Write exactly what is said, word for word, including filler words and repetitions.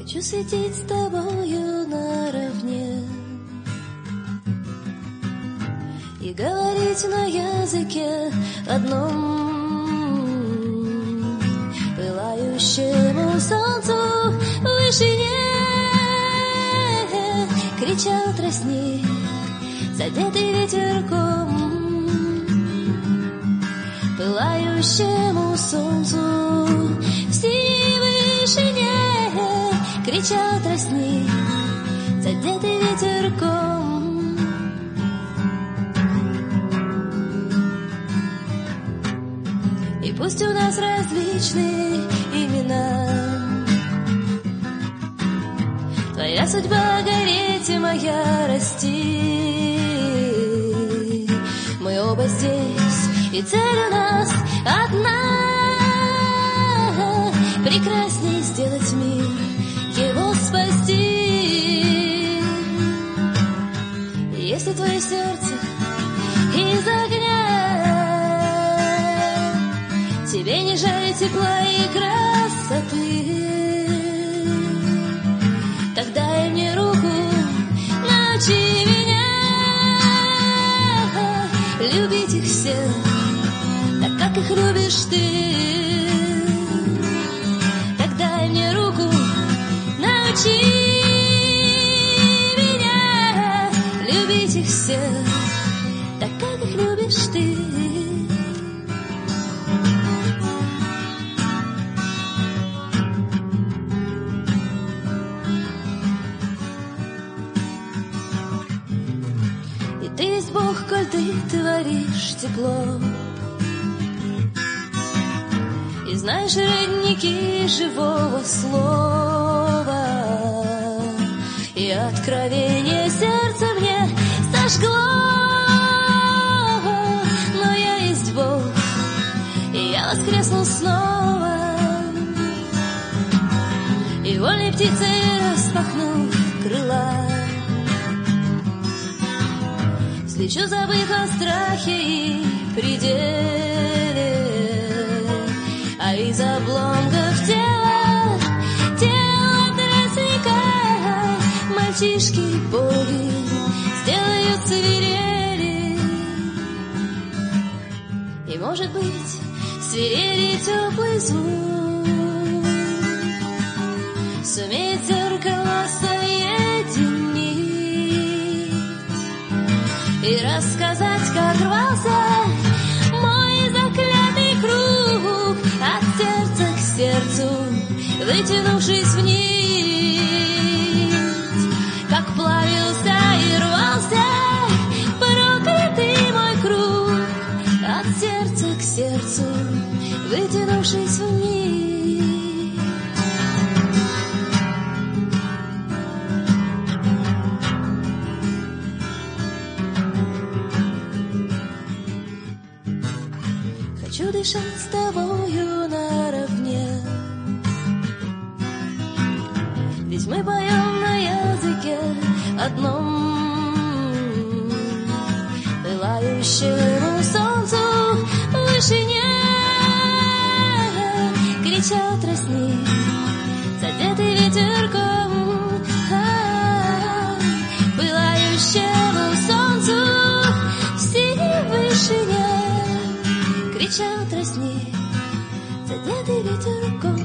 Хочу светить с тобою наравне и говорить на языке одном, пылающему солнцу в вышине кричал тростник, задетый ветерком. Пылающему солнцу в синей вышине кричал тростник, задетый ветерком. И пусть у нас различные имена, твоя судьба гореть и моя расти. Мы оба здесь, и цель у нас одна — прекрасней сделать мир, его спасти. Если твое сердце из огня, тебе не жаль тепла и красоты, тогда дай мне руку, научи меня любить их всех, так как их любишь ты. Так дай мне руку, научи меня любить их всех, так как их любишь ты. И ты есть Бог, коль ты творишь тепло, и знаешь родники живого слова, и откровение сердца мне сожгло. Но я есть Бог, и я воскресну снова, и вольной птицей распахнув крыла, взлечу, забыв о страхе и пределе, а из обломков тела, тела тростника мальчишки-боги сделают свирели. И, может быть, свирели теплый звук сумеет зеркало соединить и рассказать, как рвался мой заклятый круг от сердца к сердцу, вытянувшись вниз, как плавился и рвался проклятый мой круг от сердца к сердцу, вытянувшись вниз. Хочу дышать с тобою наравне, ведь мы поем на языке одном, пылающему солнцу в вышине кричал тростник, задетый ветерком. А-а-а, пылающему солнцу в синей вышине кричал тростник, задетый ветерком.